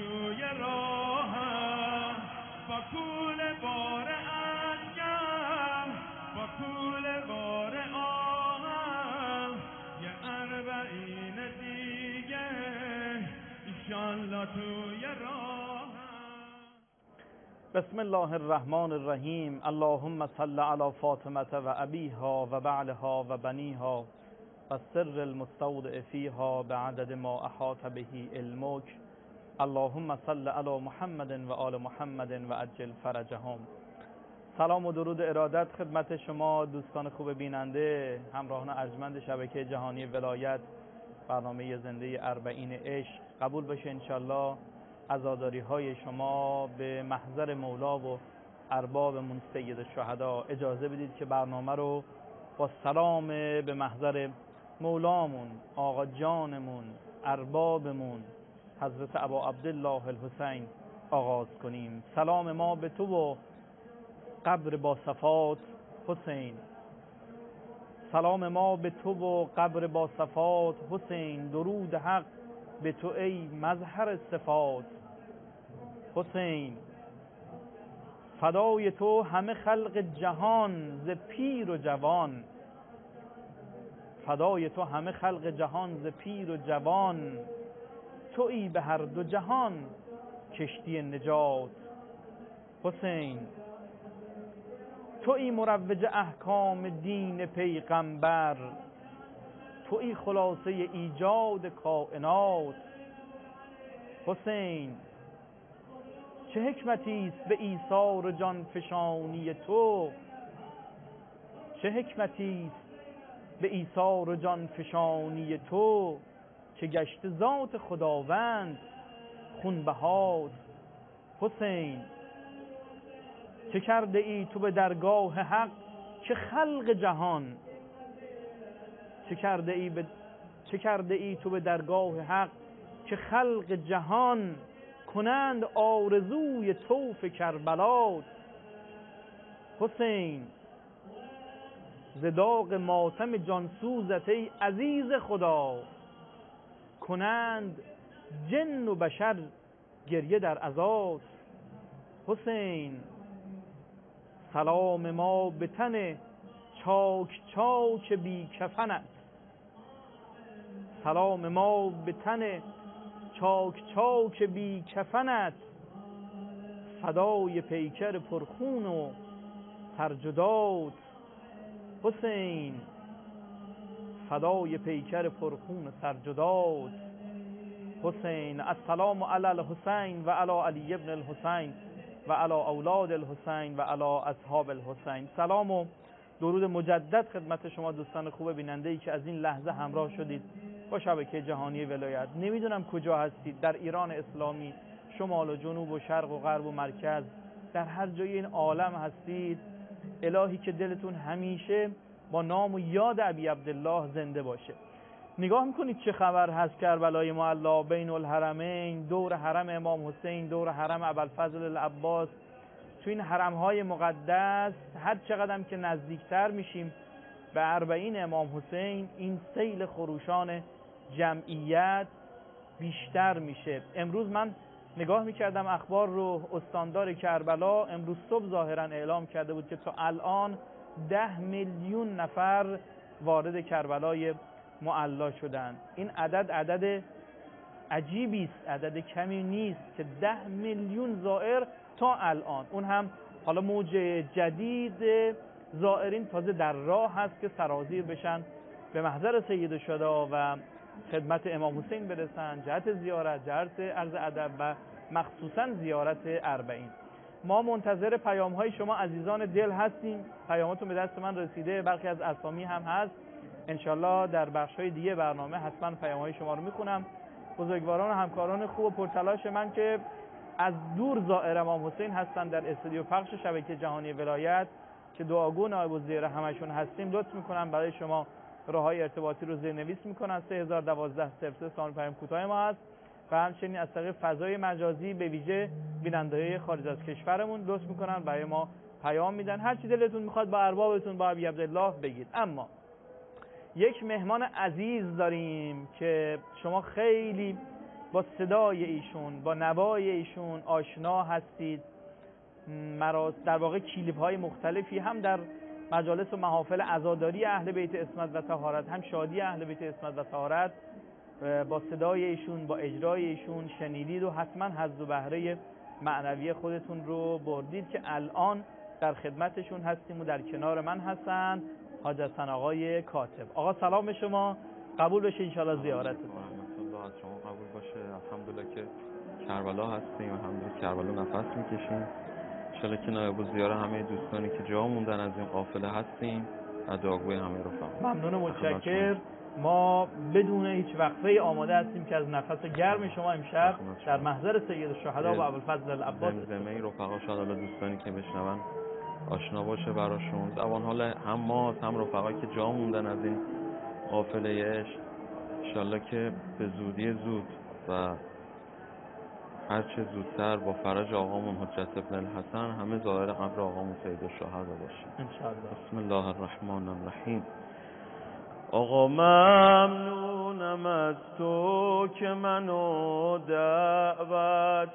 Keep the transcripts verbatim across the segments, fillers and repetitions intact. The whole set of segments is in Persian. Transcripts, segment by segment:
توی راهم با کول بار اشکم با کول بار آهم یه اربعین دیگه انشالله توی راهم. بسم الله الرحمن الرحیم. اللهم صل علی فاطمه و ابیها و بعلها و بنیها و سر المستودع فیها بعدد ما احاط به علمک. اللهم صل علی محمد و آل محمد و عجل فرجهم. سلام و درود ارادت خدمت شما دوستان خوب بیننده، همراهان ارجمند شبکه جهانی ولایت. برنامه زنده اربعین عشق قبول بشه انشالله. عزاداری های شما به محضر مولا و اربابمون سید الشهدا. اجازه بدید که برنامه رو با سلام به محضر مولامون، آقا جانمون، اربابمون حضرت ابا عبدالله الحسین آغاز کنیم. سلام ما به تو و قبر با صفات حسین. سلام ما به تو و قبر با صفات حسین. درود حق به تو ای مظهر صفات حسین. فدای تو همه خلق جهان ز پیر و جوان. فدای تو همه خلق جهان ز پیر و جوان. تویی به هر دو جهان کشتی نجات حسین. تویی مروج احکام دین پیغمبر. تویی خلاصه ایجاد کائنات حسین. چه حکمتی است به ایثار جان فشانی تو. چه حکمتی است به ایثار جان فشانی تو که گشت ذات خداوند خونبهات حسین. چه کرده ای تو به درگاه حق که خلق جهان. چه کرده ای به چه کرده ای تو به درگاه حق که خلق جهان کنند آرزوی طوف کربلات حسین. ز داغ ماتم جانسوزت ای عزیز خدا کنند جن و بشر گریه در عزات حسین. سلام ما به تن چاک چاک بی کفنت. سلام ما به تن چاک چاک بی کفنت. فدای پیکر پرخون و سرجدات حسین. فدای پیکر پرخون و سرجدات حسین. السلام علی الحسین و علی علی ابن الحسین و علی اولاد الحسین و علی اصحاب الحسین. سلام و درود مجدد خدمت شما دوستان خوب بیننده ای که از این لحظه همراه شدید با شبکه جهانی ولایت. نمیدونم کجا هستید، در ایران اسلامی، شمال و جنوب و شرق و غرب و مرکز، در هر جای این عالم هستید. الهی که دلتون همیشه با نام و یاد ابی عبدالله زنده باشه. نگاه میکنید چه خبر هست کربلای معلی بین الحرمین، دور حرم امام حسین، دور حرم ابوالفضل العباس. تو این حرمهای مقدس هر چقدر که نزدیکتر میشیم به اربعین امام حسین، این سیل خروشان جمعیت بیشتر میشه. امروز من نگاه میکردم اخبار رو، استاندار کربلا امروز صبح ظاهرا اعلام کرده بود که تا الان ده میلیون نفر وارد کربلای معلی شدن. این عدد عدد عجیبی است، عدد کمی نیست که ده میلیون زائر تا الان. اون هم حالا موج جدید زائرین تازه در راه هست که سرازیر بشن به محضر سید الشهدا و خدمت امام حسین برسن، جهت زیارت، جهت عرض ادب و مخصوصا زیارت اربعین. ما منتظر پیام های شما عزیزان دل هستیم. پیاماتون به دست من رسیده، برخی از اسامی هم هست. انشالله در بخش های دیگه برنامه حتما پیام های شما رو میخونم. بزرگواران و همکاران خوب و پرتلاش من که از دور زائر امام حسین هستن در استودیو پخش شبکه جهانی ولایت که دعاگو نایب الزیر همشون هستیم، لطف میکنم برای شما راههای ارتباطی رو زیرنویس میکنن. سه هزار و دوازده صفر سه سامانه پیام کوتاه ما هست و همچنین از طریق فضای مجازی به ویژه بیننده‌های خارج از کشورمون لطف میکنن برای ما پیام میدن. هر چی دلتون میخواد با اربابتون با ابی عبدالله بگید. اما یک مهمان عزیز داریم که شما خیلی با صدای ایشون، با نوای ایشون آشنا هستید. مراس در واقع کلیپ های مختلفی هم در مجالس و محافل عزاداری اهل بیت عصمت و طهارت، هم شادی اهل بیت عصمت و طهارت با صدای ایشون، با اجرای ایشون شنیدید و حتما حظ و بهره معنوی خودتون رو بردید که الان در خدمتشون هستیم و در کنار من هستن حاج حسن آقای کاتب. آقا سلام به شما، قبول بشه انشاءالله زیارتتون. رحمت الله از شما قبول باشه. الحمدلله که کربلا هستیم، الحمدلله کربلا نفس میکشیم. انشاءالله که نایب الزیاره همه دوستانی که جا موندن از این قافله هستیم و دعاگوی همه رفقا. ممنون و متشکر. ما بدون هیچ وقفه آماده هستیم که از نفس گرم شما امشب در محضر سید الشهدا و ابوالفضل العباس زمزمه رفقا شاءالله دوستانی که بشنون آشنا باشه براشون. زبان حال هم ما هم رفقایی که جا موندن از این قافله عشق، انشاءالله که به زودی زود و هرچه زودتر با فرج آقامون حجت ابن الحسن همه ظاهر قبر آقامون سید الشهدا باشیم انشاءالله. بسم الله الرحمن الرحیم. آقا ممنونم از تو که منو دعوت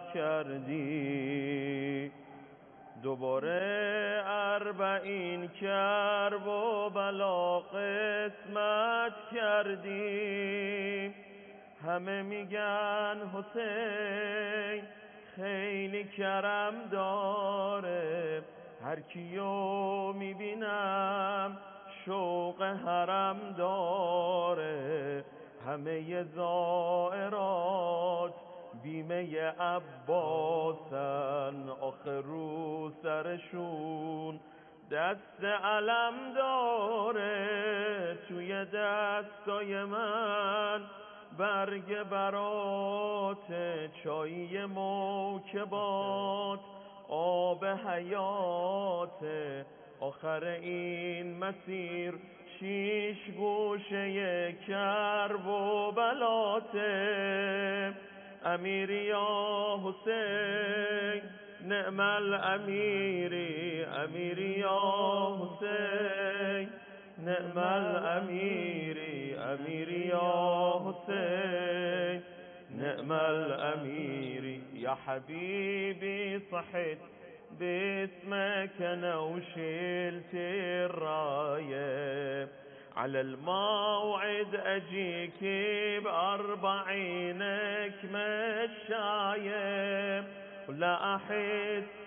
کردی، دوباره اربعین کرب و بلا قسمت کردی. همه میگن حسین خیلی کرم داره، هر کیو میبینم شوق حرم داره. همه زائرات بیمه عباسن، آخر رو سرشون دست علم داره. توی دستای من برگ برات، چایی موکبات آب حیات. آخر این مسیر شیش گوشه کرب و بلاته. امیری یا حسین نعم الامیری، امیری یا حسین نعم الامیری، امیری یا حسین نعم الامیری. یا حبیبی صحت باسمك انا وشلت الرايه، على الموعد اجيك باربعينك مشايه. ولا احس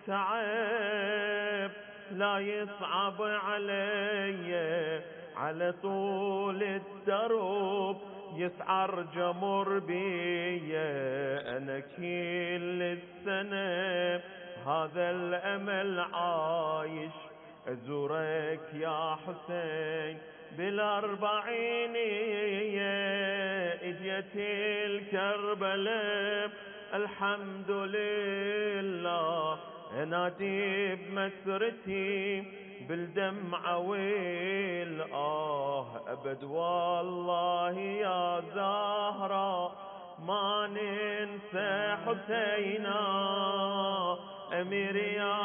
بتعب لا يصعب علي، على طول الدرب يسعر جمر بي. انا كل السنه هذا الأمل عايش، أزورك يا حسين بالأربعينية. إجيت الكربلاء الحمد لله، أنادي بمسرتي بالدمعة والآه. أبد والله يا زهرة ما ننسى حسينا، أمير يا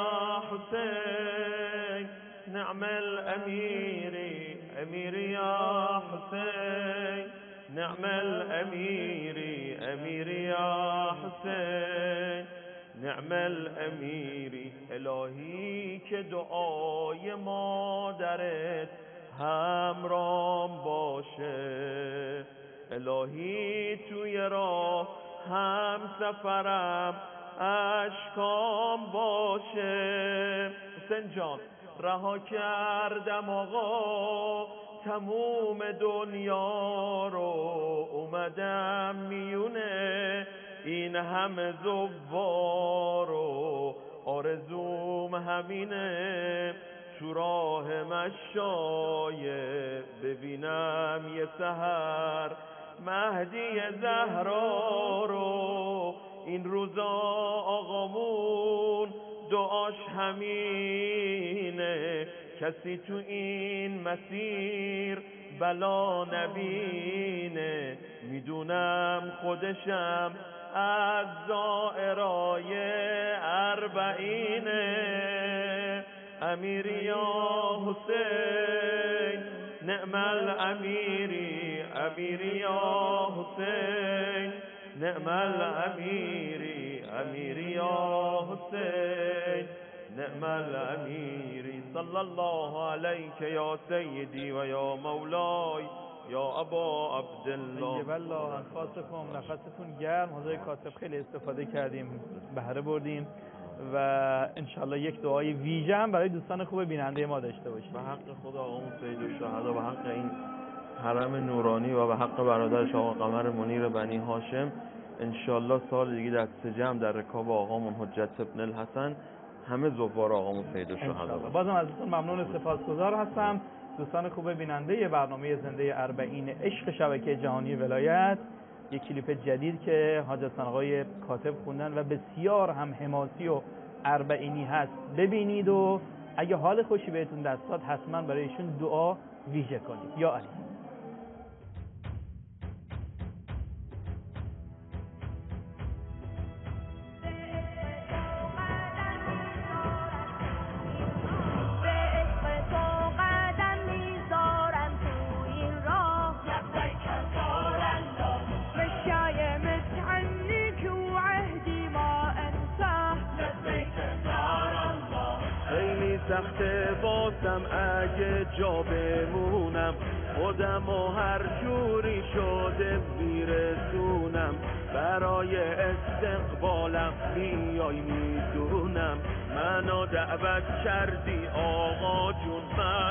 حسين نعم الأميري، أمير يا حسين نعم الأميري، أمير يا حسين نعم الأميري. الهی که دعای مادرت همرام باشه، الهی توی راه هم سفرم اشکام باشه. حسین جان رها کردم آقا تموم دنیا رو، اومدم میونه این همه زوار و آرزوم همینه تو راه مشایه ببینم یه سحر مهدی زهرا رو. این روزا آقامون دعاش همینه، کسی تو این مسیر بلا نبینه. میدونم خودشم از زائرای اربعینه. امیری یا حسین نعم الامیری، امیری یا حسین نعم الامیری امیری یا حسین نعم الامیری صلی الله علیک یا سیدی و یا مولای یا ابا عبدالله. طیب الله انفاسکم، نفستون گرم. حضور کاتب خیلی استفاده کردیم، بهره بردیم و انشالله یک دعای ویژه هم برای دوستان خوب بیننده ما داشته باشیم. به حق خدا آقامون سید الشهدا، به حق این حرم نورانی و به حق برادرش آقا قمر منیر بنی هاشم، انشالله سال دیگه دست جمع در رکاب آقامون حجت ابن الحسن همه زوار آقامون سید الشهدا. بازم ازتون ممنون و سپاسگزار هستم. دوستان خوب بیننده برنامه زنده اربعین عشق شبکه جهانی ولایت، یک کلیپ جدید که حاج حسن آقای کاتب خوندن و بسیار هم حماسی و اربعینی هست ببینید و اگه حال خوشی بهتون دست داد حتما برایشون دعا ویژه کنید. یا علی. سخت باسم اگه جا بمونم، خودم و هر جوری شده میرسونم، برای استقبالم بیای میدونم، منو دعوت کردی آقا جون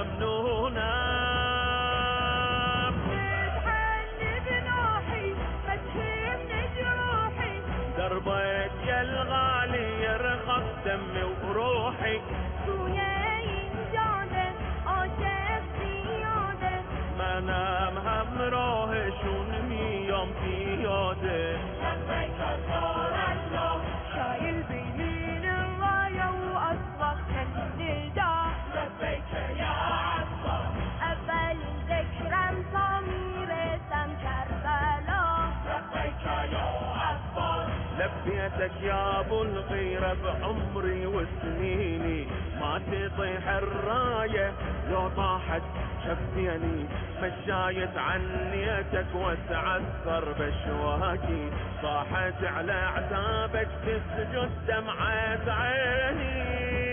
ممنونم. ادعني بنوحي ما تهمني جروحي، دربك يا الغالي يرخص دمي وروحي، منم همراهشون میام پیاده. لبیک رسول الله، شايل بيمين الراية واصرخ النداء، لبيك يا عباس، اول ذكرم صاميرتم كربلا، لبيك يا عباس، لبيتك يا ابو الغيرة بعمري وسنيني، ما تطيح الراية لو طاحت شفتيني، مشايت عنيتك وتعثر بشواكي، صاحت على عتابك تسجد دمعة عيني.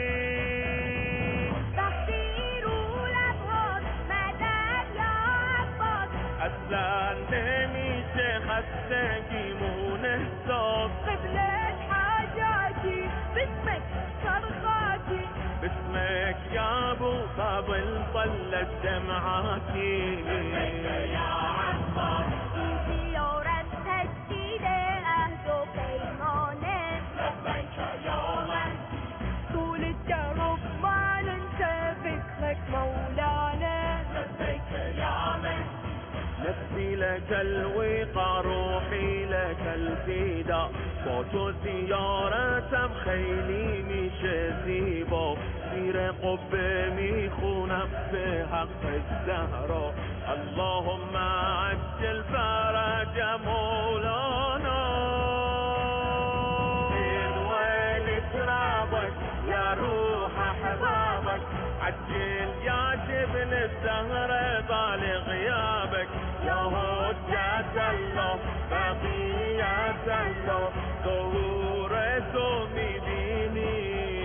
تحذير والابهار مدد يا عباس، اصلا نميشه خستكي مو نهزاز، قبلة حاجاتي باسمك صرخاتي، باسمك يا ابو فاضل طلت دمعاتي. لبيك يا عباس، في زيارة تجديد عهد وبيمانه، لبيك يا مهدي، طول الدرب ما ننسى ذكرك مولانا، لبيك يا مهدي، نفسي لك الوقار روحي لك الفدا، فوتو زيارتم خیلی میشه زیبا، زیر قبه میخونم به حق الزهرا، اللهم عجل فرج مولانا. من ويل ترابك يا روح احبابك، عجل يا جبل الزهرة طال غيابك، يا حجة الله بقية الله ظهورت میبینی.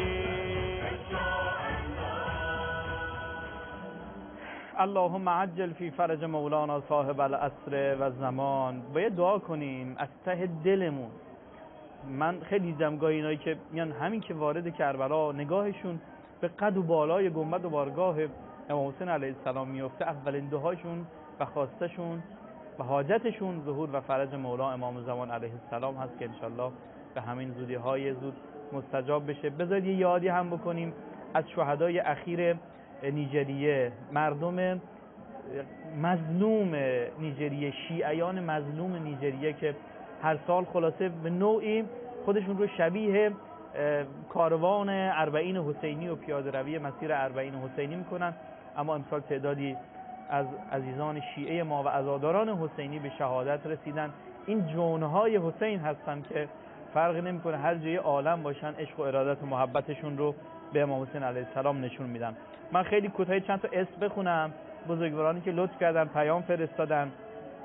اللهم عجل فی فرج مولانا صاحب العصر و زمان. باید دعا کنیم از ته دلمون. من خیلی دیدم گاهی اینایی که میان همین که وارد کربلا نگاهشون به قد و بالای گنبد و بارگاه امام حسین علیه السلام میفته، اولین دعاشون و خواستشون و حاجتشون ظهور و فرج مولا امام زمان علیه السلام هست که انشالله به همین زودی های زود مستجاب بشه. بذارید یه یادی هم بکنیم از شهدای اخیر نیجریه، مردم مظلوم نیجریه، شیعیان مظلوم نیجریه که هر سال خلاصه به نوعی خودشون رو شبیه کاروان اربعین حسینی و پیاده روی مسیر اربعین حسینی میکنن، اما امسال تعدادی از عزیزان شیعه ما و عزاداران حسینی به شهادت رسیدن. این جونهای حسین هستن که فرق نمیکنه هر جای عالم باشن، عشق و ارادت و محبتشون رو به امام حسین علیه السلام نشون میدن. من خیلی کوتاه چند تا اسم بخونم، بزرگوارانی که لطف کردن پیام فرستادن.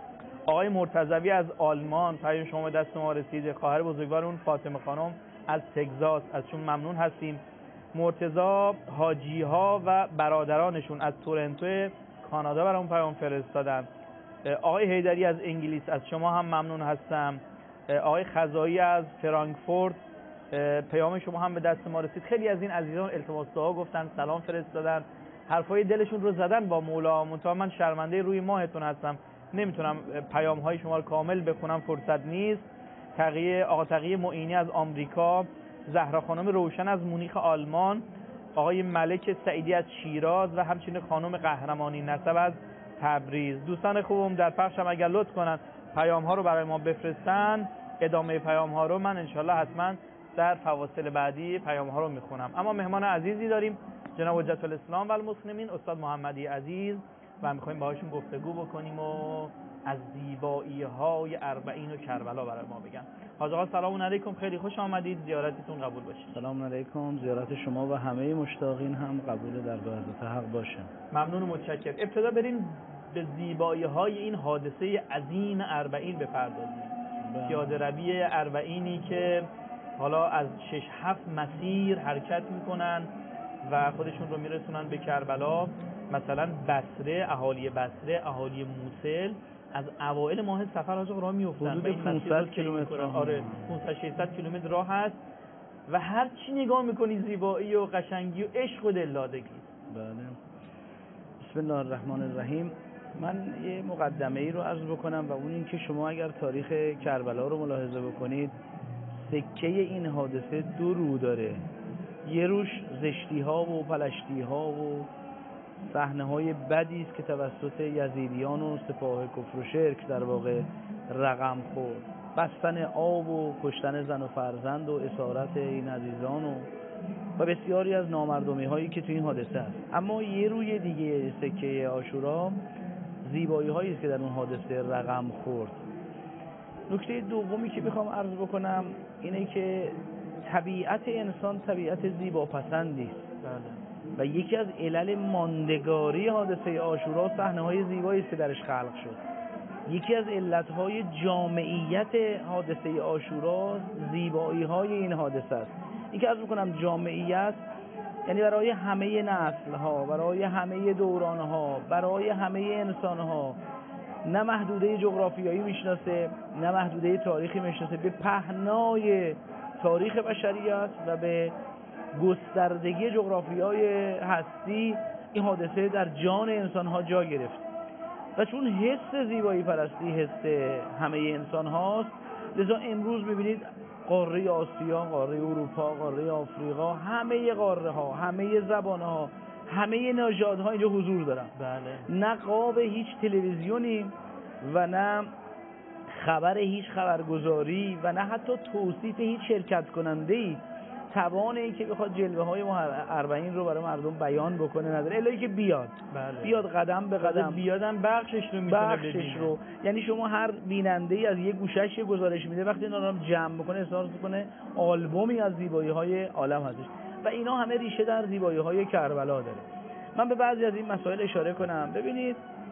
آقای مرتضوی از آلمان پیام شما دست ما رسید، خواهر بزرگوار اون فاطمه خانم از تگزاس، ازشون ممنون هستیم. مرتضی حاجی ها و برادرانشون از تورنتو کانادا برام پیام فرستادن. آقای حیدری از انگلیس از شما هم ممنون هستم. آقای خزایی از فرانکفورت پیام شما هم به دست ما رسید. خیلی از این عزیزان التماس دعا گفتن، سلام فرستادن، حرفای دلشون رو زدن با مولا. منتها من شرمنده روی ماهتون هستم، نمیتونم پیام های شما رو کامل بخونم، فرصت نیست. تقیه آقا تقیه معینی از آمریکا، زهرا خانم روشن از مونیخ آلمان، آقای ملک سعیدی از شیراز و همچنین خانم قهرمانی نسب از تبریز. دوستان خوبم در پخشم اگر لطف کنن پیام ها رو برای ما بفرستن، ادامه پیام ها رو من انشالله حتما در فواصل بعدی پیام ها رو میخونم. اما مهمان عزیزی داریم، جناب حجت الاسلام و المسلمین استاد محمدی عزیز، و میخوایم باهاشون گفتگو بکنیم و از زیبایی های اربعین و کربلا برای ما بگن. حاج آقا سلام علیکم، خیلی خوش آمدید، زیارتتون قبول باشه. سلام علیکم، زیارت شما و همه مشتاقین هم قبول درگاه حضرت حق باشه. ممنون و متشکرم. ابتدا بریم به زیبایی های این حادثه عظیم اربعین بپردازیم. پیاده روی اربعینی که حالا از شش هفت مسیر حرکت میکنن و خودشون رو میرسونن به کربلا. مثلا بصره، اهالی بصره، اهالی موصل از اوائل ماه سفر حاج راه میافتن. حدود پانصد کیلومتر. آره پانصد ششصد کیلومتر راه هست و هر چی نگاه میکنی زیبایی و قشنگی و عشق و دلدادگی. بله. بسم الله الرحمن الرحیم. من یه مقدمه ای رو عرض بکنم و اون این که شما اگر تاریخ کربلا رو ملاحظه بکنید، سکه این حادثه دو رو داره. یه روش زشتی ها و پلشتی ها و صحنه های بدی است که توسط یزیدیان و سپاه کفر و شرک در واقع رقم خورد، بستن آب و کشتن زن و فرزند و اسارت این عزیزان و و بسیاری از نامردمی هایی که تو این حادثه است. اما یه روی دیگه سکه عاشورا زیبایی هایی است که در اون حادثه رقم خورد. نکته دومی که میخوام عرض بکنم اینه که طبیعت انسان طبیعت زیباپسندی است. بله. و یکی از علل ماندگاری حادثه عاشورا صحنه‌های زیبایی است که درش خلق شد. یکی از علتهای جامعیت حادثه عاشورا زیبایی‌های این حادثه است. این که عرض می‌کنم جامعیت یعنی برای همه نسل‌ها، برای همه دوران‌ها، برای همه انسان‌ها، نه محدوده جغرافیایی میشناسه، نه محدوده تاریخی میشناسه، به پهنای تاریخ بشریت و به گستردگی جغرافیای هستی این حادثه در جان انسان‌ها جا گرفت و چون حس زیبایی پرستی حس همه انسان هاست، لذا امروز ببینید قاره آسیا، قاره اروپا، قاره آفریقا، همه قاره ها، همه زبان ها، همه نژادها اینجا حضور دارن. بله. نه قاب هیچ تلویزیونی و نه خبر هیچ خبرگزاری و نه حتی توصیف هیچ شرکت کننده‌ای توان این که بخواد جلوه های ما اربعین رو برای مردم بیان بکنه نداره، الهی که بیاد. بله. بیاد قدم به قدم، بیادم بخشش رو میتونه بخشش رو. یعنی شما هر بیننده‌ای از یه گوشش یه گزارش میده، وقتی اینا رو جمع بکنه احساس کنه آلبومی از زیبایی های عالم هستش و اینا همه ریشه در زیبایی های کربلا داره. من به بعضی از این مسائل اشاره کنم. ببینید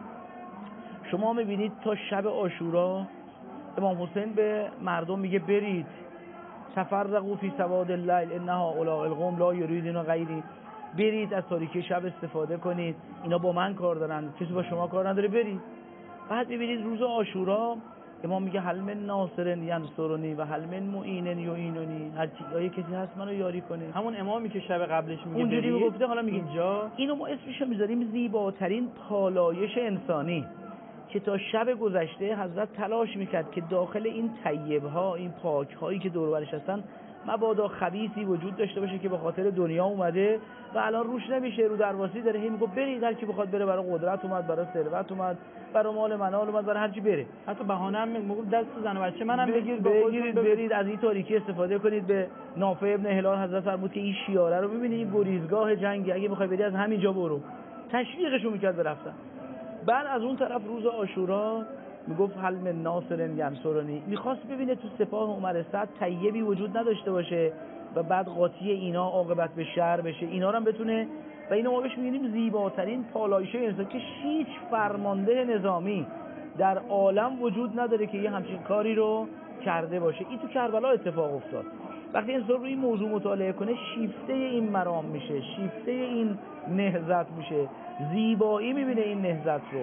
شما میبینید تا شب عاشورا امام حسین به مردم میگه برید تفرقوا فی سواد اللیل انها اولئک القوم لا یریدون غیری، برید از تاریکی شب استفاده کنید، اینا با من کار دارن، کسی با شما کار نداره، برید. بعد ببینید روز عاشورا امام میگه هل من ناصر ینصرنی و هل من معین یعیننی، هر کی کسی هست منو یاری کنه. همون امامی که شب قبلش میگه اونجوری میگفته، حالا میگه اینجا اینو ما اسمش میذاریم زیباترین پالایش انسانی که تا شب گذشته حضرت تلاش میکرد که داخل این طیب‌ها، این پاک‌هایی که دور و برش هستن مبادا خبیثی وجود داشته باشه که به خاطر دنیا اومده و الان روش نمیشه، رو درواسی داره، هی میگه برید، هر کی بخواد بره، برای قدرت اومد، برای ثروت اومد، برای مال منال اومد، برای هر چی بره. حتی بهانه هم میگه دست زن و بچه منم بگیر بگیرید برید از این تاریکی استفاده کنید. به نافع ابن هلال حضرت فرمود که این شیاره رو ببینید، این گریزگاه جنگی، اگه بخوای بری از همینجا برو. تشویقشون میکرد برفتن. بعد از اون طرف روز عاشورا میگفت هل من ناصر ینصرنی، میخواست ببینه تو سپاه عمر سعد طیبی وجود نداشته باشه و بعد قاطی اینا عاقبت به شر بشه، اینا رو هم بتونه. و اینو ما بهش میگیم زیباترین پالایش انسان که هیچ فرمانده نظامی در عالم وجود نداره که یه همچین کاری رو کرده باشه. این تو کربلا اتفاق افتاد. وقتی انسان روی این موضوع مطالعه کنه شیفته این مرام میشه، شیفته این نهضت میشه، زیبایی میبینه این نهضت رو.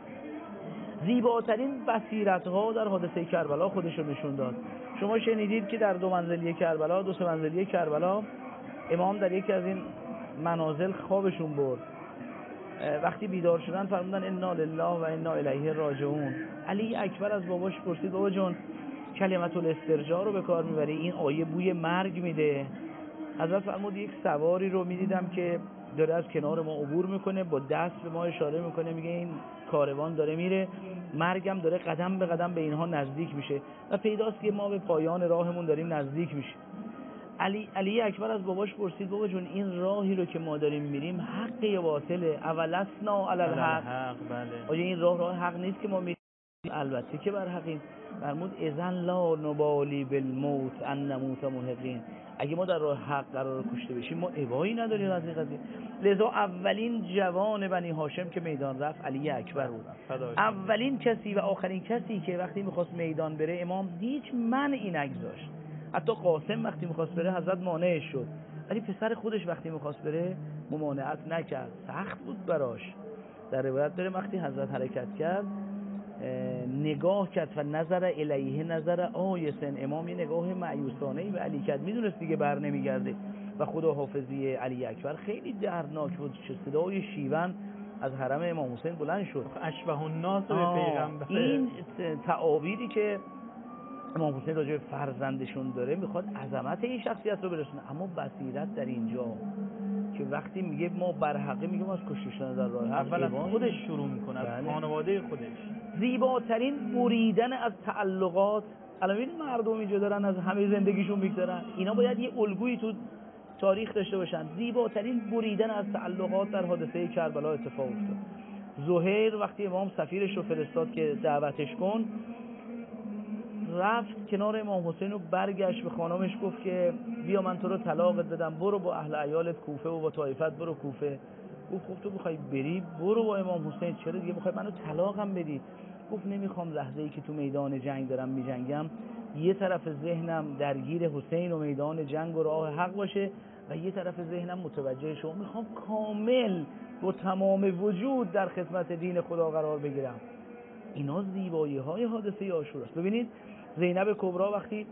زیباترین بصیرت‌ها در حادثه کربلا خودش رو نشون داد. شما شنیدید که در دو منزلی کربلا، دو سه منزلی کربلا، امام در یکی از این منازل خوابشون برد. وقتی بیدار شدن فرمودن انا لله و انا الیه راجعون. علی اکبر از باباش پرسید بابا جان کلمت الاسترجاع رو به کار میبری، این آیه بوی مرگ میده. حضرت فرمود یک سواری رو میدیدم که داره از کنار ما عبور میکنه، با دست به ما اشاره میکنه، میگه این کاروان داره میره، مرگم داره قدم به قدم به اینها نزدیک میشه و پیداست که ما به پایان راهمون داریم نزدیک میشه. علی علی اکبر از باباش پرسید بابا جون این راهی رو که ما داریم میریم حق یا باطله؟ اولسنا علی الحق. بله. آیا این راه راه حق نیست که ما میریم؟ البته که بر حقیم. فرمود اذن لا نبالی بالموت ان نموت محقین. اگه ما در راه حق قرار کشته بشیم ما ابایی نداریم از این قضیه. لذا اولین جوان بنی هاشم که میدان رفت علی اکبر بود. اولین کسی و آخرین کسی که وقتی میخواست میدان بره امام هیچ منعی نگذاشت. حتی قاسم وقتی میخواست بره حضرت مانعش شد، ولی پسر خودش وقتی میخواست بره ممانعت نکرد. سخت بود براش. در روایت داره وقتی حضرت حرکت کرد نگاه کرد و نظر الیه نظر آیسن. امام یه نگاه مایوسانه‌ای به علی کرد، میدونست دیگه بر نمیگرده و خدا حافظی علی اکبر خیلی دردناک بود. چه صدای شیون از حرم امام حسین بلند شد، اشبه الناس به پیغمبر. این تعابیری که امام حسین راجع به فرزندشون داره میخواد عظمت این شخصیت رو برسونه، اما بصیرت در اینجا که وقتی میگه ما بر حقه، میگه ما از کشته شدن در راه حق اول از خودش شروع میکنه، از خانواده خودش. زیباترین بریدن از تعلقات. الان این مردم اینجا دارن از همه زندگیشون میگذرن، اینا باید یه الگویی تو تاریخ داشته باشن. زیباترین بریدن از تعلقات در حادثه کربلا اتفاق افتاد. زهیر وقتی امام سفیرش رو فرستاد که دعوتش کن، رفت کنار امام حسین و برگشت به خانمش گفت که بیا من تو رو طلاقت بدم، برو با اهل عیالت کوفه و با طایفت برو کوفه. گفت خب تو میخوای بری برو با امام حسین، چرا دیگه میخوای منو طلاقم بدی؟ گفت نمیخوام لحظه ای که تو میدان جنگ دارم میجنگم یه طرف ذهنم درگیر حسین و میدان جنگ و راه حق باشه و یه طرف ذهنم متوجه شما، میخوام کامل با تمام وجود در خدمت دین خدا قرار بگیرم. اینا زیبایی های حادثه عاشورا است. ببینید زینب کبرا وقتی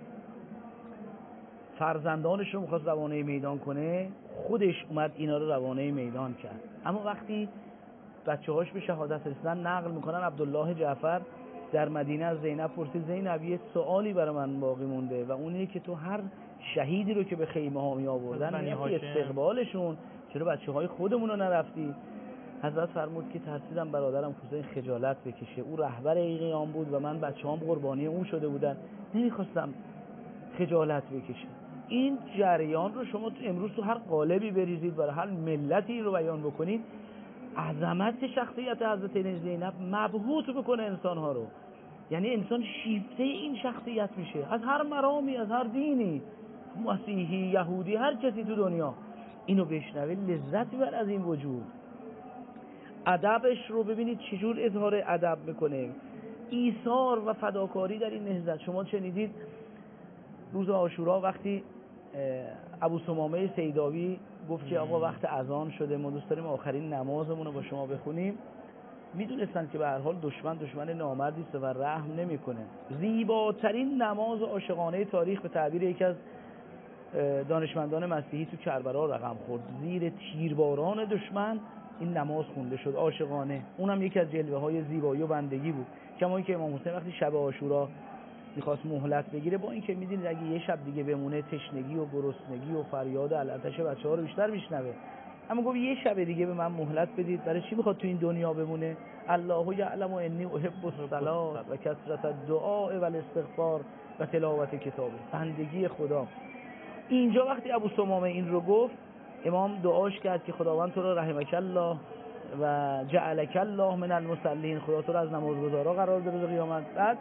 فرزندانش رو میخواست روانه میدان کنه خودش اومد اینا رو روانه میدان کرد، اما وقتی بچه هاش به شهادت رسیدن نقل میکنن عبدالله جعفر در مدینه از زینب پرسید زینب یه سوالی برای من باقی مونده و اون اینه که تو هر شهیدی رو که به خیمه ها می آوردن میرفتی استقبالشون، چرا بچه های خودمون رو نرفتی؟ حضرت فرمود که ترسیدم برادرم حسین خجالت بکشه، او رهبر این قیام بود و من بچه‌هام قربانی اون شده بودن، نمیخواستم خجالت بکشه. این جریان رو شما امروز تو هر قالبی بریزید برای هر ملتی رو بیان بکنید، عظمت شخصیت حضرت زینب مبهوت بکنه انسان‌ها رو. یعنی انسان شیفته این شخصیت میشه از هر مرامی، از هر دینی، مسیحی، یهودی، هر کسی تو دنیا اینو بشنوه لذت بر از این وجود. ادبش رو ببینید چجور اظهار ادب میکنه، ایثار و فداکاری در این نهضت. شما شنیدید روز عاشورا وقتی ابو ثمامه سیداوی گفت که آقا وقت اذان شده، ما دوست داریم آخرین نمازمون رو با شما بخونیم، میدونستن که به هر حال دشمن دشمن نامردی است و رحم نمیکنه. زیباترین نماز عاشقانه تاریخ به تعبیر یکی از دانشمندان مسیحی تو کربلا رقم خورد. زیر تیرباران دشمن این نماز خونده شد عاشقانه. اونم یکی از جلوه های زیبایی و بندگی بود. کما اینکه امام حسین وقتی شب عاشورا میخواست مهلت بگیره، با اینکه میدونید اگه یه شب دیگه بمونه تشنگی و گرسنگی و فریاد العطش بچه‌ها رو بیشتر میشنوه، اما گفت یه شب دیگه به من مهلت بدید. برای چی میخواد تو این دنیا بمونه؟ الله یعلم انی احب الصلاه و کثرت الدعاء و الاستغفار و تلاوت کتابه، بندگی خدا. اینجا وقتی ابو ثمامه این رو گفت، امام دعاش کرد که خداوند تو رو رحمک الله و جعلک الله من المصلین، خدا تو رو از نمازگزارا قرار بده روز قیامت. بعد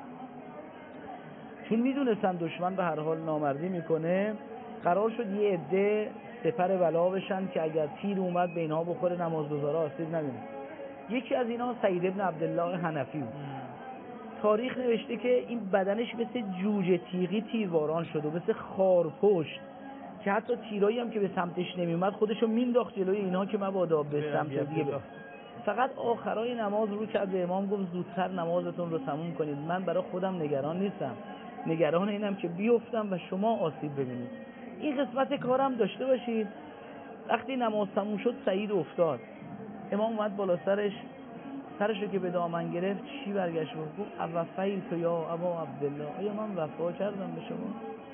چون میدونستن دشمن به هر حال نامردی میکنه، قرار شد یه عده سپر بلا بشن که اگر تیر اومد به اینها بخوره نمازگزارا آسیب نبینه. یکی از اینها سعید ابن عبدالله حنفی بود. تاریخ نوشته که این بدنش مثل جوجه تیغی تیرباران شد و مثل خارپشت که حتی تیرایی هم که به سمتش نمیومد خودشو مینداخت جلوی اینها که مبادا به سمت دیگه بره. فقط آخرای نماز رو کرد به امام گفت زودتر نمازتون رو تموم کنید، من برای خودم نگران نیستم، نگران اینم که بیفتم و شما آسیب ببینید. این قسمت کارم داشته باشید. وقتی نماز تموم شد سعید افتاد، امام اومد بالا سرش، سرشو که به دامن گرفت چی برگشت گفت اوفیل تو یا ابا عبدالله، آیا من وفا کردم به شما؟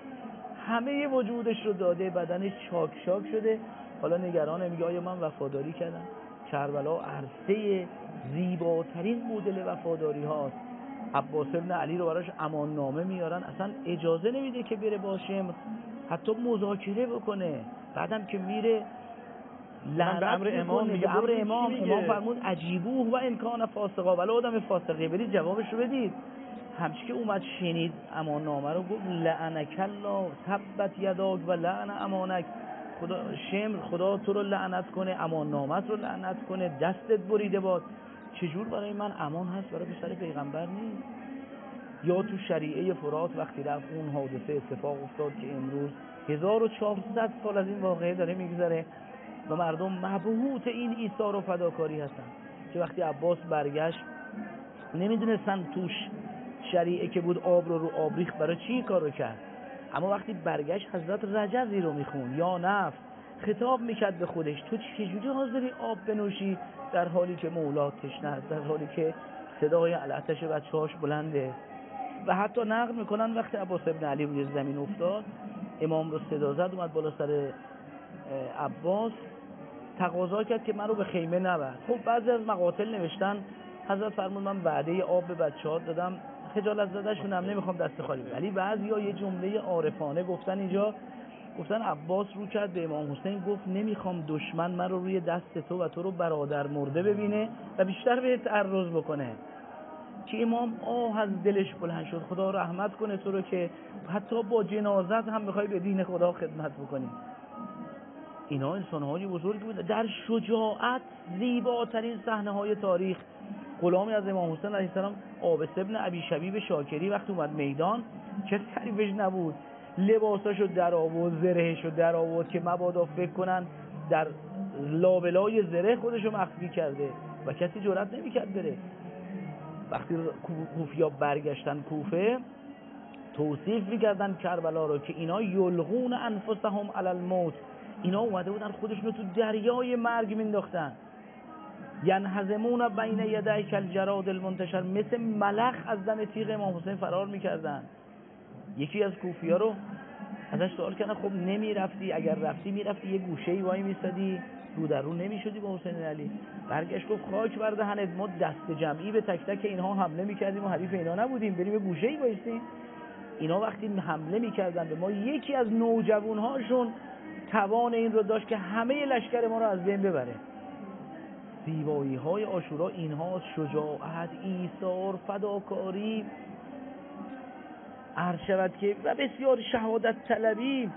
همه وجودش رو داده، بدنش چاک چاک شده، حالا نگرانه، میگه آیا من وفاداری کردم؟ کربلا عرصه زیباترین مدل وفاداری هاست. عباس ابن علی رو براش امان نامه میارن، اصلا اجازه نمیده که بره با شمر حتی مذاکره بکنه، بعدم که میره لعنت به امر امام میگه، به امر امام امام فرمود عجیبوه و امکان فاسقا، ولی آدم فاسقی، برید جوابش رو بدید. همچی که اومد شنید امان نامه رو گفت لعنک الله تبت یداک و لعن امانک، خدا شمر خدا تو رو لعنت کنه، امان نامت رو لعنت کنه، دستت بریده باد. چجور برای من امان هست برای پسر پیغمبر نیست؟ یا تو شریعه فرات وقتی رفت اون حادثه اتفاق افتاد که امروز هزار و چهارصد سال از این واقعه داره میگذره و مردم مبهوت این ایثار و فداکاری هستن که وقتی عباس برگشت نمیدونستن توش شریعه که بود آب رو رو آب ریخت برای چی کار رو کرد، اما وقتی برگشت حضرت رجزی رو میخون یا نفس خطاب میکرد به خودش، تو چجوری حاضری آب بنوشی در حالی که مولا تشنه است، در حالی که صدای العطش بچه‌هاش بلنده. و حتی نقل میکنن وقتی عباس ابن علی روی زمین افتاد امام رو صدا زد، اومد بالا سر عباس تقاضا کرد که من رو به خیمه نبر. خب بعضی از مقاتل نوشتن حضرت فرمود من وعده آب به بچه‌ها دادم، خجالت زده‌شونم نمیخوام دست خالی، ولی بعضیا یه جمله عارفانه گفتن اینجا، گفتن عباس رو کرد به امام حسین گفت نمیخوام دشمن من رو روی دست تو و تو رو برادر مرده ببینه و بیشتر به تعرض بکنه. که امام آه از دلش بلند شد، خدا رحمت کنه تو رو که حتی با جنازت هم میخوای به دین خدا خدمت بکنی. اینا انسان‌های بزرگی بود، در شجاعت زیباترین صحنه‌های تاریخ. غلامی از امام حسین علیه السلام عابس ابن ابی شبیب شاکری وقتی اومد میدان چه تعریفش نبود، لباساشو در آورد، زرهشو در آورد که مبادا فکر کنن در لابلای زره خودشو مخفی کرده و کسی جرئت نمی‌کرد بره. وقتی کوفیا برگشتن کوفه توصیف می‌کردن کربلا رو که اینا یلغون انفسهم علی الموت، اینا اومده بودن خودشونو تو دریای مرگ مینداختن. ینهزمون بین یدی کالجراد المنتشر، مثل ملخ از دم تیغ امام حسین فرار میکردن. یکی از کوفی‌ها رو ازش سوال کردن خب نمیرفتی، اگر رفتی میرفتی یه گوشه‌ای وای میسادی رو در رو نمیشدی با حسین علی؟ برگشت گفت خاک بر دهنت، ما دست جمعی به تک تک اینها حمله میکردیم و حریف اینا نبودیم، بریم یه گوشه‌ای وایسیم. اینا وقتی حمله میکردن به ما یکی از نوجوانهاشون توان این رو داشت که همه لشکر ما رو از بین ببره. زیبایی های عاشورا اینها، شجاعت، ایثار، فداکاری، عرض شود که و بسیار شهادت طلبی.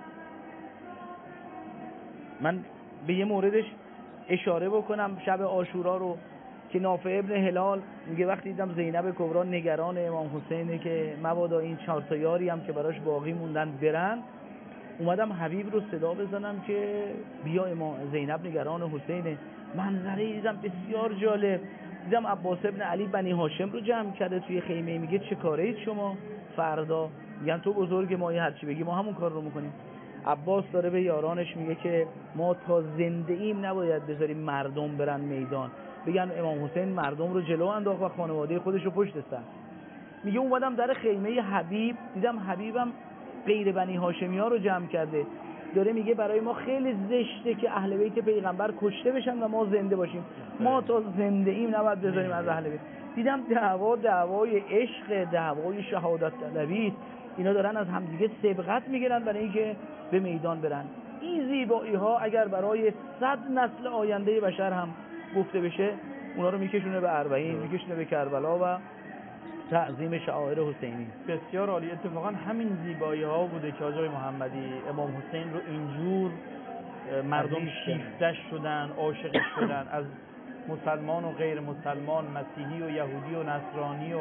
من به یه موردش اشاره بکنم شب عاشورا رو که نافع ابن هلال میگه وقتی دیدم زینب کبرا نگران امام حسینه که مبادا این چهار تا یاری هم که براش باقی موندن برن، اومدم حبیب رو صدا بزنم که بیا امام زینب نگران حسینه. منظره دیدم بسیار جالب، دیدم عباس ابن علی بنی هاشم رو جمع کرده توی خیمه، میگه چه کاره اید شما فردا؟ میگن تو بزرگ ما، هر چی بگی ما همون کار رو میکنیم. عباس داره به یارانش میگه که ما تا زنده ایم نباید بذاریم مردم برن میدان بگن امام حسین مردم رو جلو انداخت و خانواده خودش رو پشت سر. میگه اومدم در خیمه حبیب دیدم حبیبم غیر بنی هاشمی ها رو جمع کرده، داره میگه برای ما خیلی زشته که اهل بیت پیغمبر کشته بشن و ما زنده باشیم، ما تا زنده ایم نباید بذاریم از اهل بیت. دیدم دعوا دعوای عشق، دعوای شهادت طلبی، اینا دارن از همدیگه سبقت میگیرن برای اینکه به میدان برن. این زیبایی ها اگر برای صد نسل آینده بشر هم گفته بشه اونا رو میکشونه به اربعین، میکشونه به کربلا و تعظیم شعائر حسینی. بسیار عالی. اتفاقا همین زیبایی ها بوده که آقای محمدی امام حسین رو اینجور مردم شیفتش شدن، عاشقش شدن، از مسلمان و غیر مسلمان، مسیحی و یهودی و نصرانی و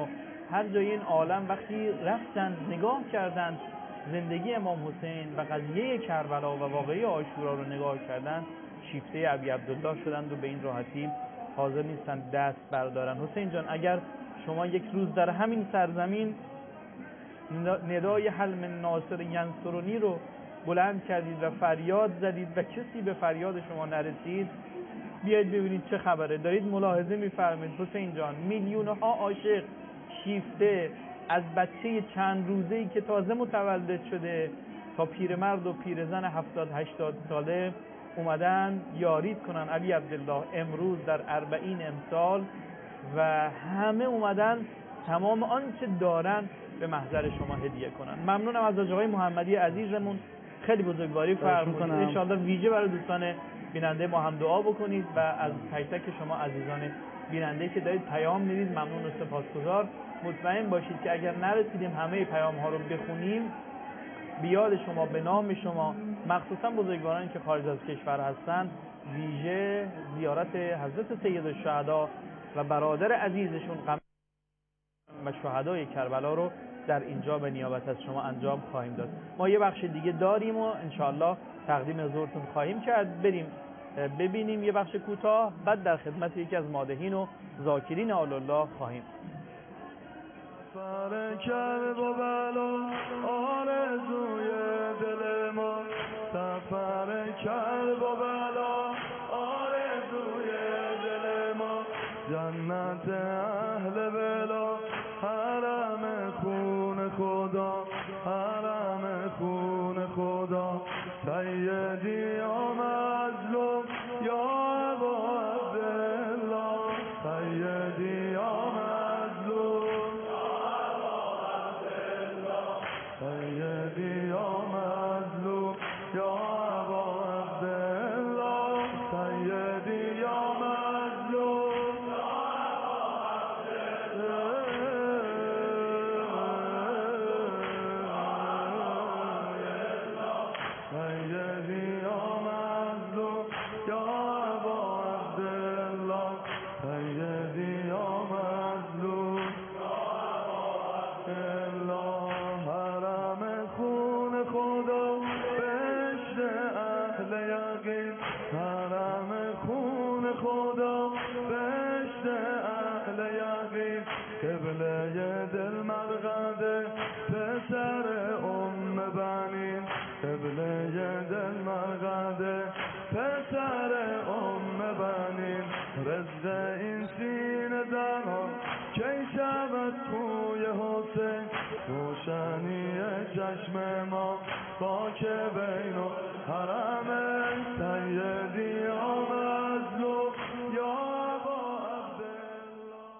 هر جای این عالم وقتی رفتن نگاه کردند زندگی امام حسین و قضیه کربلا و واقعه عاشورا رو نگاه کردن، شیفته ابی عبدالله شدند و به این راحتی حاضر نیستن دست بردارن. حسین جان، اگر شما یک روز در همین سرزمین ندای حل من ناصر ینصرونی رو بلند کردید و فریاد زدید و کسی به فریاد شما نرسید، بیاید ببینید چه خبره. دارید ملاحظه می‌فرمایید حسین جان، میلیون‌ها عاشق شیفته از بچه چند روزه‌ای که تازه متولد شده تا پیرمرد و پیرزن هفتاد هشتاد ساله اومدن یارید کنن علی عبدالله امروز در اربعین امسال و همه اومدن تمام آنچه دارن به محضر شما هدیه کنن. ممنونم از آقای محمدی عزیزمون، خیلی بزرگواری فرمودید. ان شاءالله ویژه برای دوستان بیننده ما هم دعا بکنید و از تک تک شما عزیزان بیننده که دارید پیام میدید ممنون و سپاسگزار. مطمئن باشید که اگر نرسیدیم همه پیام ها رو بخونیم، بیاد شما به نام شما، مخصوصا بزرگوارانی که خارج از کشور هستند، ویژه زیارت حضرت سید الشهدا و برادر عزیزشون قم و شهدای کربلا رو در اینجا به نیابت از شما انجام خواهیم داد. ما یه بخش دیگه داریم و انشاءالله تقدیم حضورتون خواهیم کرد. بریم ببینیم یه بخش کوتاه، بعد در خدمت یکی از مادحین و ذاکرین آل الله خواهیم. سر کرب و بلا آرزوی دل ما، سفر کرب و بلا آرزوی دل ما، جنت اهل بلا حرم خون خدا، حرم خون خدا، سیدی یا مظلوم یا ابا عبدالله، سیدی یا مظلوم سیدی یا مظلوم یا ابا عبدالله، سیدی یا مظلوم یا ابا عبدالله، سیدی یا مظلوم یا ابا عبدالله، سیدی یا مظلوم یا ابا عبدالله، حرم خون خدا بهشت اهل یقین، حرم خون خدا بهشت اهل یقین، قبله دل مرقده پسر ام بنین، قبله دل مرقده پسر ام بنین، رزق این سینه درها کی شود توی حسین، روشنی چشم ما با که بین و حرم، سیدی یا مظلوم یا ابا عبدالله،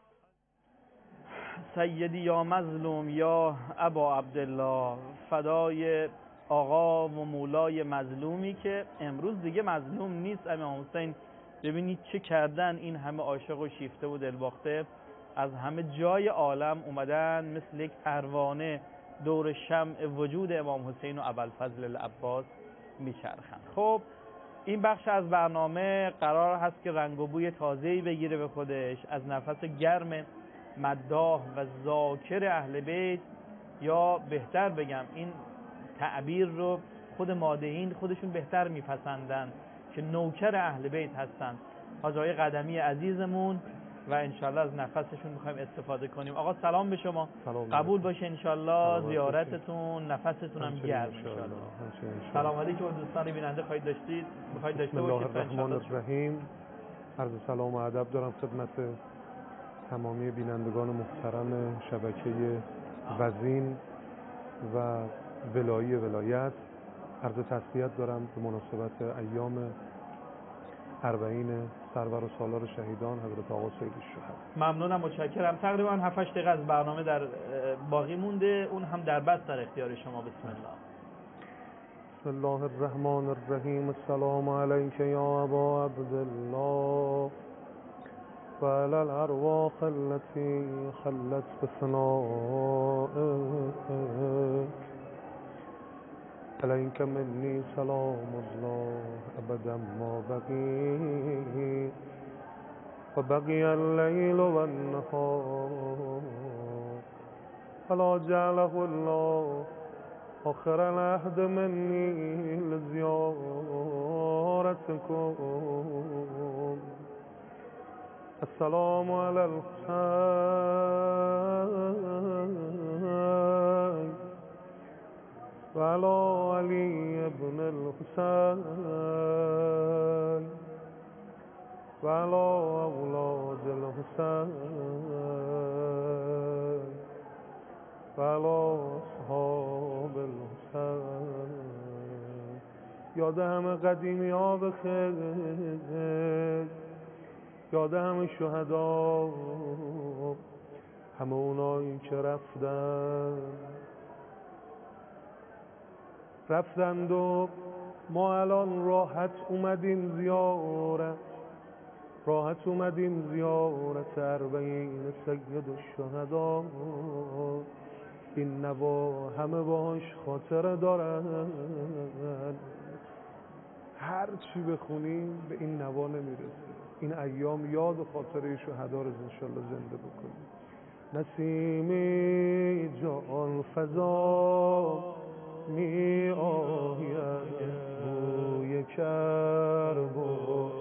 سیدی یا مظلوم یا ابا عبدالله، فدای آقا و مولای مظلومی که امروز دیگه مظلوم نیست. امام حسین ببینید چه کردن، این همه عاشق و شیفته و دلباخته از همه جای عالم اومدن مثل یک پروانه دور شمع وجود امام حسین و ابوالفضل العباس میچرخند. خب این بخش از برنامه قرار هست که رنگ و بوی تازه‌ای بگیره به خودش از نفس گرم مداح و ذاکر اهل بیت، یا بهتر بگم این تعبیر رو خود مادحین خودشون بهتر میپسندن که نوکر اهل بیت هستن، حاج آقای قدمی عزیزمون، و انشالله از نفسشون میخوایم استفاده کنیم. آقا سلام به شما، سلام قبول باشه انشالله زیارتتون، نفستون هم گرم انشالله. سلام علیکم دوستان بیننده خواهید داشتید میخواید داشته باشید. بسم الله الرحمن الرحیم. عرض سلام و ادب دارم خدمت تمامی بینندگان محترم شبکه وزین و ولایی ولایت. عرض تسلیت دارم به مناسبت ایام اربعین سرور و سالار شهیدان حضرت آقا سید الشهدا. ممنونم، متشکرم. تقریبا هفت هشت دقیقه از برنامه در باقی مونده، اون هم در بس در اختیار شما. بسم الله. بسم الله الرحمن الرحیم. السلام علیک یا ابا عبدالله و علی الارواح التي خلت بثنائك، علیک منی سلام الله ابدا ما بقی و بقی اللیل و النهار فلا جعله الله آخر العهد مني لزيارتكم. السلام على الحسين وعلى علي بن الحسين وعلى أولاد الحسين وعلى أصحاب الحسين. یاد همه قدیمی ها بخیر، یاد همه شهدا، همه اونایی که رفتن رفتند و ما الان راحت اومدیم زیارت، راحت اومدیم زیارت اربعین سید الشهدا. این نوا همه باش خاطره دارن، هر چی بخونیم به این نوا نمیرسه. این ایام یاد و خاطره شهدا رو انشالله زنده بکنیم. نسیمی جان فضا می آید، بوی کرب و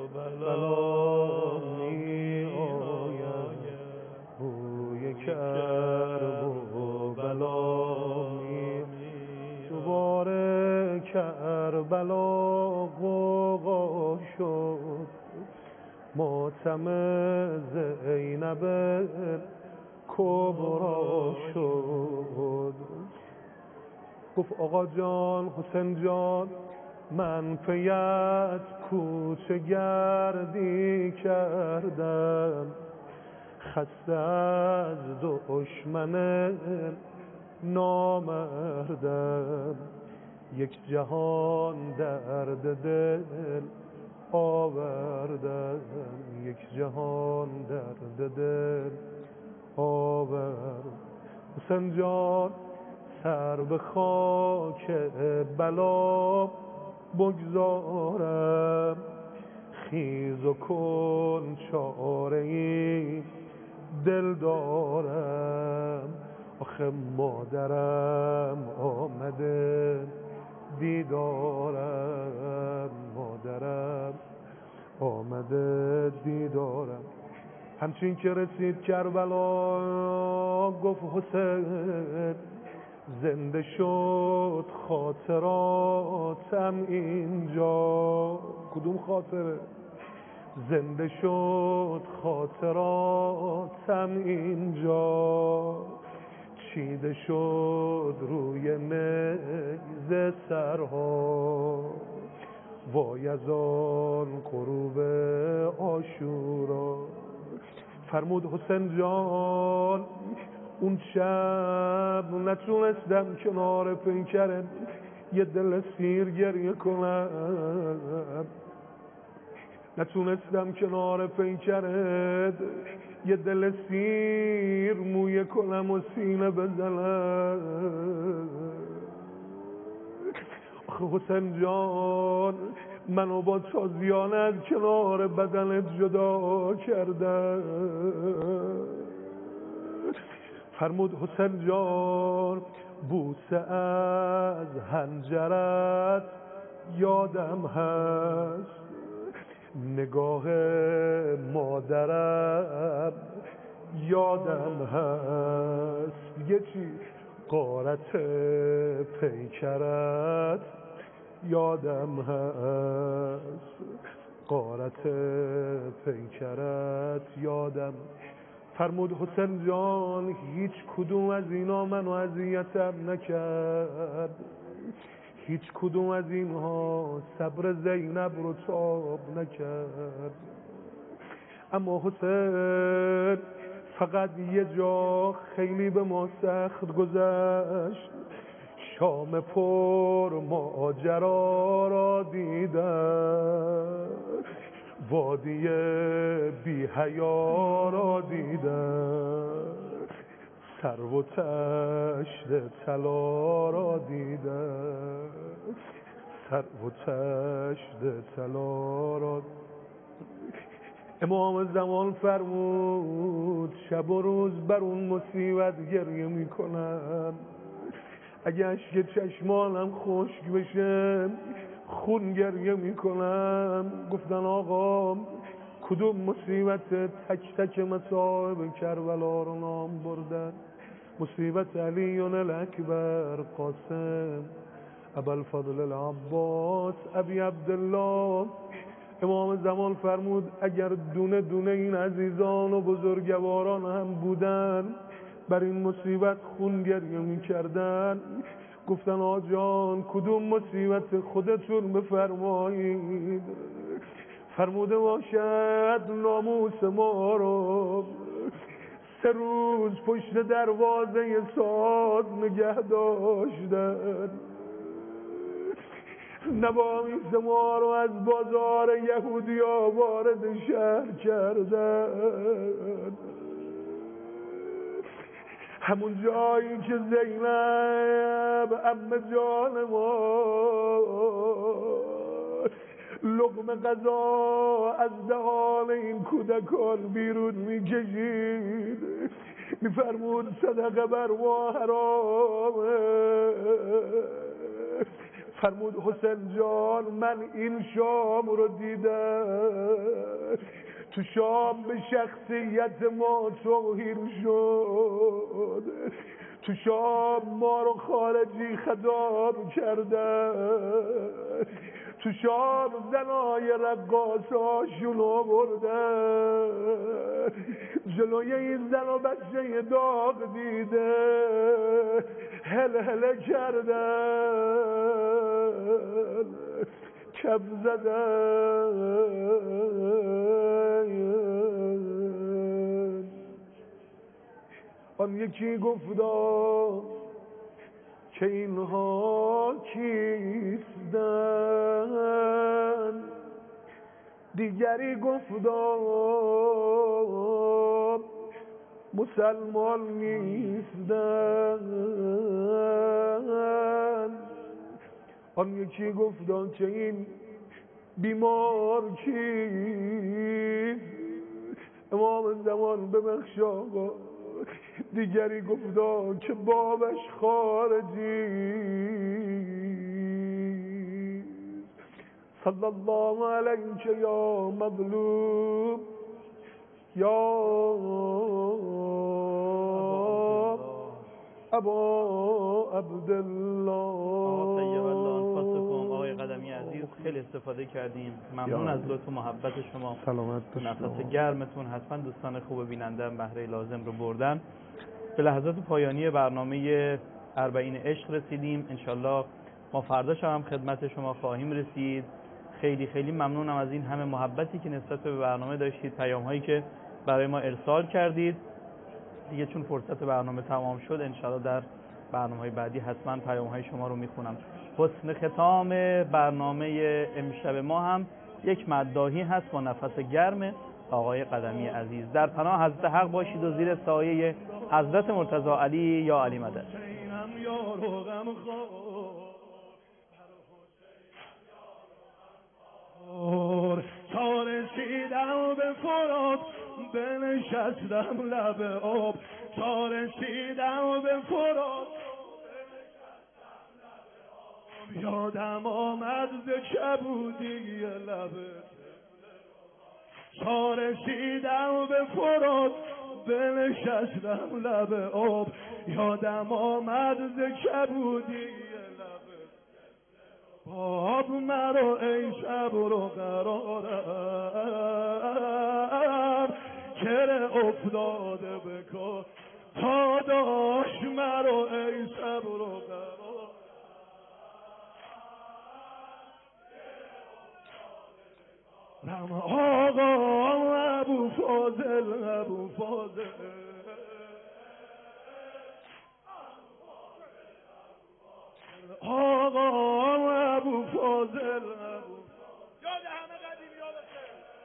بلا می آید، بوی کرب و بلا می. دوباره کربلا غوغا شد، ماتم زینب کبرا شد. گفت آقا جان حسین جان من پیت کوچه گردی کردم، خسته از دشمن نامردم. یک جهان درد دل آوردم، یک جهان درد دل آوردم. حسین جان سر به خاک بلا بگذارم، خیز و کن چاره ای دل دارم. آخه مادرم آمده دیدارم، مادرم آمده دیدارم. همچین که رسید کربلا گفت حسین زنده شد خاطراتم اینجا. کدوم خاطره؟ زنده شد خاطراتم اینجا، چیده شد روی نیزه سرها. وای از آن غروب عاشورا. فرمود حسین جان اون شب نتونستم کنار پیکرت یه دل سیر گریه کنم، نتونستم کنار پیکرت یه دل سیر مویه کنم و سینه بزنم. آخه حسین جان منو با تازیانت کنار بدنت جدا کردم. فرمود حسین جان بوسه از حنجرت یادم هست، نگاه مادرم یادم هست. یه چی غارت پیکرت یادم هست، غارت پیکرت یادم. فرمود حسین جان هیچ کدوم از اینا منو اذیتم نکرد، هیچ کدوم از اینها صبر زینب رو تاب نکرد. اما حسین فقط یه جا خیلی به ما سخت گذشت، شام پر ماجرا را دیدم، وادی بی حیا را دیدم، سرو و تشت طلا را دیدم، سرو و تشت طلا را. امام زمان فرمود شب و روز بر اون مصیبت گریه میکنم، اگه اشک چشمانم خشک بشه خون گریه میکنم. گفتن آقا کدوم مصیبت؟ تک تک مصائب کربلا رو نام بردن. مصیبت علی الاکبر قاسم ابوالفضل العباس ابی عبدالله. امام زمان فرمود اگر دونه دونه این عزیزان و بزرگواران هم بودن بر این مصیبت خون گریه می کردن. گفتن آجان کدوم مصیبت؟ خودتون بفرمایید. فرموده باشد ناموس ما رو سه روز پشت دروازه ساز نگه داشتن، نوامیس ما رو از بازار یهودیا وارد شهر کردن، همون جایی که زینب عمه جان ما لقمه غذا از دهان این کودکان بیرون میکشید، میفرمود صدقه بر ما حرامه. فرمود حسین جان من این شام رو دیدم، تو شام به شخصیت ما توهین شد، تو شام ما رو خارجی خطاب کردن، تو شام زنای رقاصاشون آوردن، جلوی این زن و بچه داغ دیده هل هل کردن، کف زدن. آن یکی گفتا که اینها کیستن، دیگری گفتا مسلمان نیستن. آن یکی گفتا که این بیمار کیست؟ امام زمان ببخش آقا. دیگری گفتا که بابش خارجی. صلی الله علیک یا مظلوم یا ابا عبدالله. طیب الله انفاسکم. آقای قدمی عزیز خیلی استفاده کردیم، ممنون از لطف و محبت شما. سلامت نفس گرمتون. حتما دوستان خوب بیننده بهره لازم رو بردن. به لحظات پایانی برنامه اربعین عشق رسیدیم. انشالله ما فردا شب هم خدمت شما خواهیم رسید. خیلی خیلی ممنونم از این همه محبتی که نسبت به برنامه داشتید، پیام هایی که برای ما ارسال کردید. دیگه چون فرصت برنامه تمام شد انشالله در برنامه های بعدی حتما پیام های شما رو میخونم. حسن ختام برنامه امشب ما هم یک مداحی هست با نفس گرم آقای قدمی عزیز. در پناه حضرت حق باشید و زیر سایه حضرت مرتضی علی یا علی مدد. تا رسیدم به فرات بنشستم لب آب، تا رسیدم به فرات یادم آمد ز کبودی لبت، تا رسیدم به فرات بنشستم لب آب یادم آمد ز کبودی لبت. باب مرا ای صبر و قرارم کره افتاده بکن تا داشت مرا ای صبر و قرارم. رم آقا ابو فاضل ابو فاضل آقا ابو فاضل ابو یاد همه قدیم یادته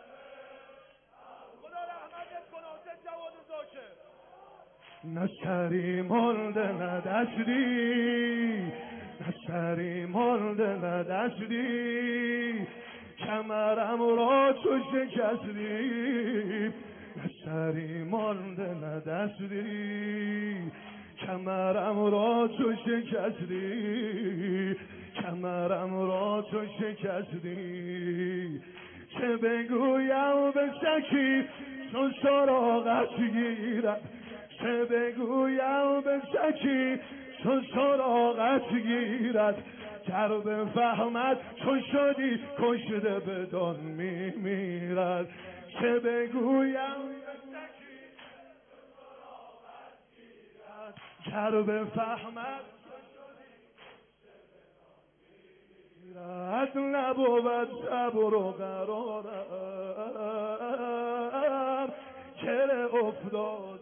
خدا رحمتت کنه حسین جواد زاکر. نه سری مانده نه دستی، نه سری مانده نه دستی، کمرم را تو شکستی نه سری مانده نه دستی کمرم را تو شکستی کمرم را تو شکستی چه بگویم به سکی چون سراغت گیرد چه بگویم به سکی چون سراغت گیرد گر بفهمد چون شدی کشته بدان میمیرد چه بگویم به سکی چون سراغت گیرد گر بفهمد رد نبود صبر و قرارم چه افتاد